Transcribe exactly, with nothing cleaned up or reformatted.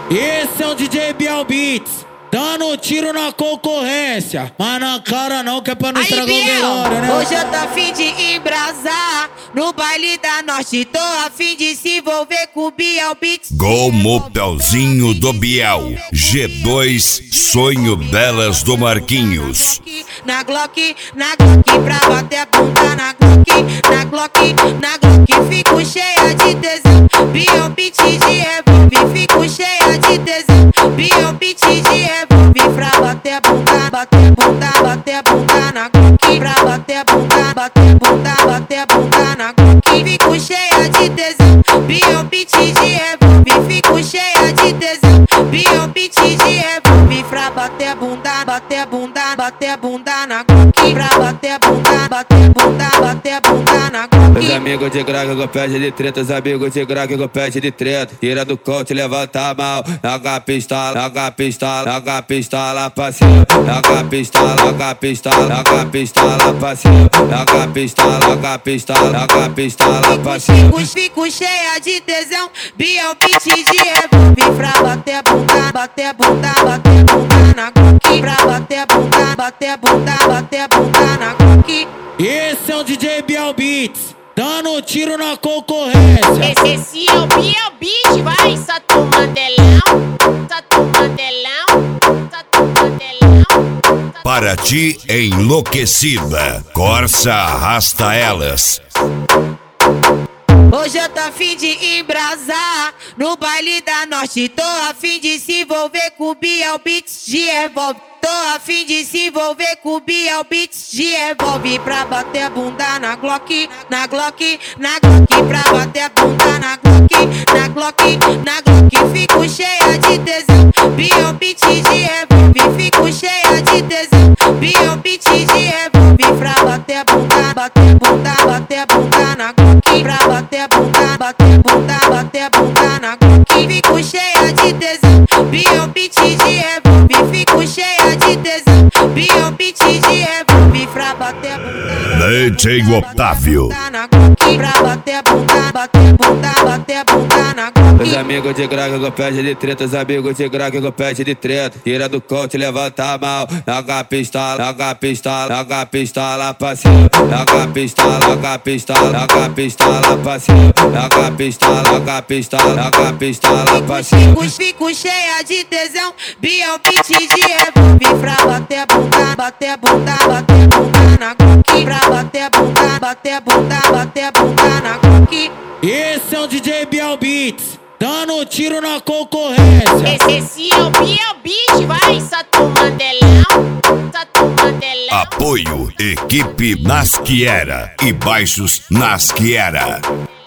Esse é o D J Biel Beats, dando tiro na concorrência, mas na cara não, que é pra não estragar o velório, né? Hoje eu tô afim de embrasar no baile da Norte, tô afim de se envolver com o Biel Beats. Gol Mopelzinho do Biel, G dois, sonho delas do Marquinhos. Na Glock, na Glock, pra bater a bunda na Glock, na Glock, na Glock, fico cheia de tesão. Biel Beats de revólver, fico cheia de tesão. Biel Beats de revólver, pra bater a bunda, bater a bunda, bater a bunda na Glock, pra bater a bunda, bater a bunda, bater a bunda na Glock, fico cheia de tesão. Biel Beats de revólver, fico cheia de tesão. Biel Beats de revólver, pra bater a bunda, bater a bunda, bater a bunda na Glock, pra bater a bunda, bater a bunda, bater a bunda na Glock. Os amigos de graga que pede de treta, os amigos de graga que pede de treta. Tira do coach, levanta a mão, joga a pistola, joga a pistola, joga a pistola pra cima, joga a pistola, joga a pistola, joga a pistola pra cima, joga a pistola, joga a pistola, joga a pistola pra cima. Fico, fico cheia de tesão, Biel Beats de revólver, pra bater a bunda, bater a bunda, bater a bunda na Glock, pra bater a bunda, bater a bunda, bater a bunda na Glock. Esse é o D J Biel Beats, dando tiro na concorrência. Esse, esse é o Biel Beats, vai, Sato Mandelão, Sato Mandelão, Sato Mandelão. Para ti enlouquecida, Corsa arrasta elas. Hoje eu tô afim de embrasar no baile da Norte, tô afim de se envolver com o Biel Beats de revólver. Tô afim de se envolver com o Biel Beats de revólver, pra bater a bunda na Glock, na Glock, na Glock, pra bater a bunda na Glock, na Glock, na Glock, fico cheia de tesão. Biel Beats de revólver, fico cheia de tesão. Biel Beats de revólver, pra bater a bunda, bater a bunda, bater a bunda na Glock, pra bater a bunda, bater a bunda, bater a bunda na Glock, fico cheia de tesão. Biel Beats de revólver, fico cheia de tesão. Biel Beats de revólver, pra bater a bunda, D J Otávio, na Glock, pra bater a bunda, bater a bunda, bater a bunda na Glock. Os amigos de graga que pede de treta, os amigos de graga que pede de treta. Tira do coach, levanta a mão, joga a pistola, joga a pistola, joga a pistola pra cima, joga a pistola, joga a pistola, joga a pistola pra cima, joga a pistola, joga a pistola, joga a pistola pra cima. Fico, fico cheia de tesão, Biel Beats de revólver, pra bater a bunda, bater a bunda, bater a bunda na Glock, pra bater a bunda, bater a bunda, bater a bunda na Glock. Esse é o D J Biel Beats, dando tiro na concorrência. Esse, esse é o Biel Beats, vai, Sato Mandelão, Sato Mandelão. apoio, equipe Nasquiera e baixos Nasquiera.